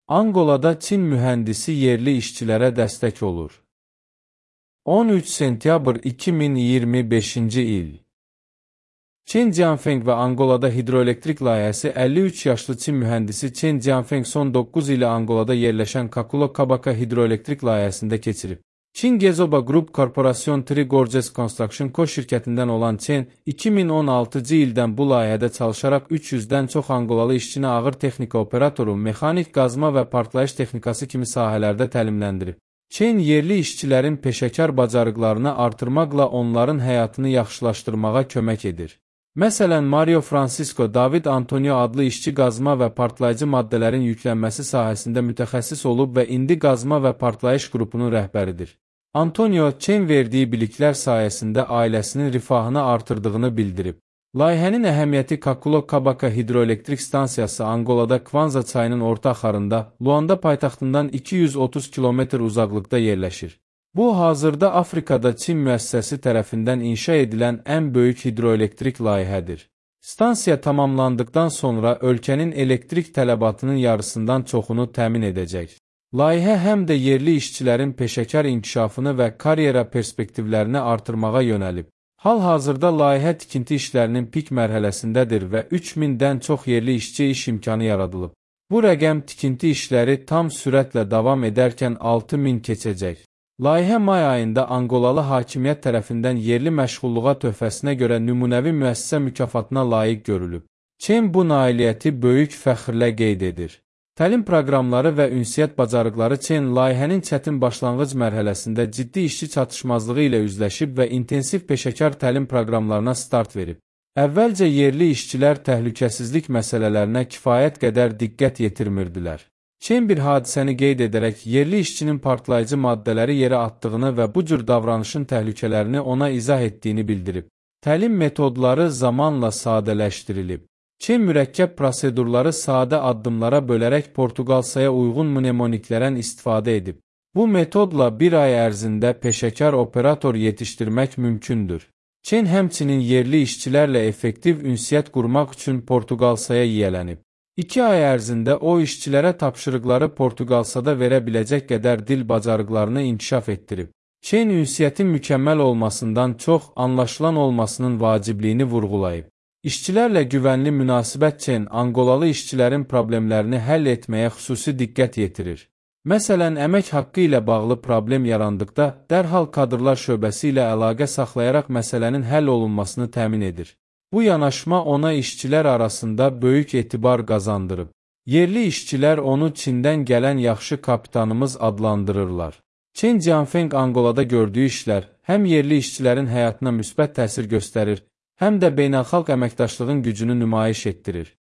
Angolada Çin mühəndisi yerli işçilərə dəstək olur. 13 sentyabr 2025-ci il. Chen Jianfeng və Angolada hidroelektrik layihəsi 53 yaşlı Çin mühəndisi Chen Jianfeng son 9 ili Angolada yerləşən Kakula Kabaka hidroelektrik layihəsində keçirib. Çin Gezoba Group Corporation Three Gorges Construction Co. şirkətindən olan Chen, 2016-cı ildən bu layihədə çalışaraq 300-dən çox Angolalı işçini ağır texnika operatoru, mexanik qazma və partlayış texnikası kimi sahələrdə təlimləndirib. Chen yerli işçilərin peşəkar bacarıqlarını artırmaqla onların həyatını yaxşılaşdırmağa kömək edir. Məsələn, Mario Francisco David Antonio adlı işçi qazma və partlayıcı maddələrin yüklənməsi sahəsində mütəxəssis olub və indi qazma və partlayış qrupunun rəhbəridir. Antonio, Chen verdiyi biliklər sayəsində ailəsinin rifahını artırdığını bildirib. Layihənin əhəmiyyəti Kakula Kabaka hidroelektrik stansiyası Angolada Kwanza çayının orta axarında, Luanda paytaxtından 230 km uzaqlıqda yerləşir. Bu, hazırda Afrikada Çin müəssisəsi tərəfindən inşa edilən ən böyük hidroelektrik layihədir. Stansiya tamamlandıqdan sonra ölkənin elektrik tələbatının yarısından çoxunu təmin edəcək. Layihə həm də yerli işçilərin peşəkar inkişafını və karyera perspektivlərini artırmağa yönəlib. Hal-hazırda layihə tikinti işlərinin pik mərhələsindədir və 3000-dən çox yerli işçi iş imkanı yaradılıb. Bu rəqəm tikinti işləri tam sürətlə davam edərkən 6000 keçəcək. Layihə may ayında Angolalı hakimiyyət tərəfindən yerli məşğulluğa töhfəsinə görə nümunəvi müəssisə mükafatına layiq görülüb. Chen bu nailiyyəti böyük fəxrlə qeyd edir. Təlim proqramları və ünsiyyət bacarıqları Chen layihənin çətin başlanğıc mərhələsində ciddi işçi çatışmazlığı ilə üzləşib və intensiv peşəkar təlim proqramlarına start verib. Əvvəlcə yerli işçilər təhlükəsizlik məsələlərinə kifayət qədər diqqət yetirmirdilər. Chen bir hadisəni qeyd edərək yerli işçinin partlayıcı maddələri yerə atdığını və bu cür davranışın təhlükələrini ona izah etdiyini bildirib. Təlim metodları zamanla sadələşdirilib. Chen mürəkkəb prosedurları sadə addımlara bölərək Portuqalsaya uyğun mnemoniklərdən istifadə edib. Bu metodla bir ay ərzində peşəkar operator yetişdirmək mümkündür. Chen həmçinin yerli işçilərlə effektiv ünsiyyət qurmaq üçün Portuqalsaya yiyələnib. 2 ay ərzində o işçilərə tapşırıqları Portuqalsada verə biləcək qədər dil bacarıqlarını inkişaf etdirib. Chen ünsiyyətin mükəmməl olmasından çox anlaşılan olmasının vacibliyini vurğulayıb. İşçilərlə güvənli münasibət Chen Angolalı işçilərin problemlərini həll etməyə xüsusi diqqət yetirir. Məsələn, əmək haqqı ilə bağlı problem yarandıqda dərhal kadrlar şöbəsi ilə əlaqə saxlayaraq məsələnin həll olunmasını təmin edir. Bu yanaşma ona işçilər arasında böyük etibar qazandırıb. Yerli işçilər onu Çindən gələn yaxşı kapitanımız adlandırırlar. Chen Jianfeng Angolada gördüyü işlər həm yerli işçilərin həyatına müsbət təsir göstərir, həm də beynəlxalq əməkdaşlığın gücünü nümayiş etdirir.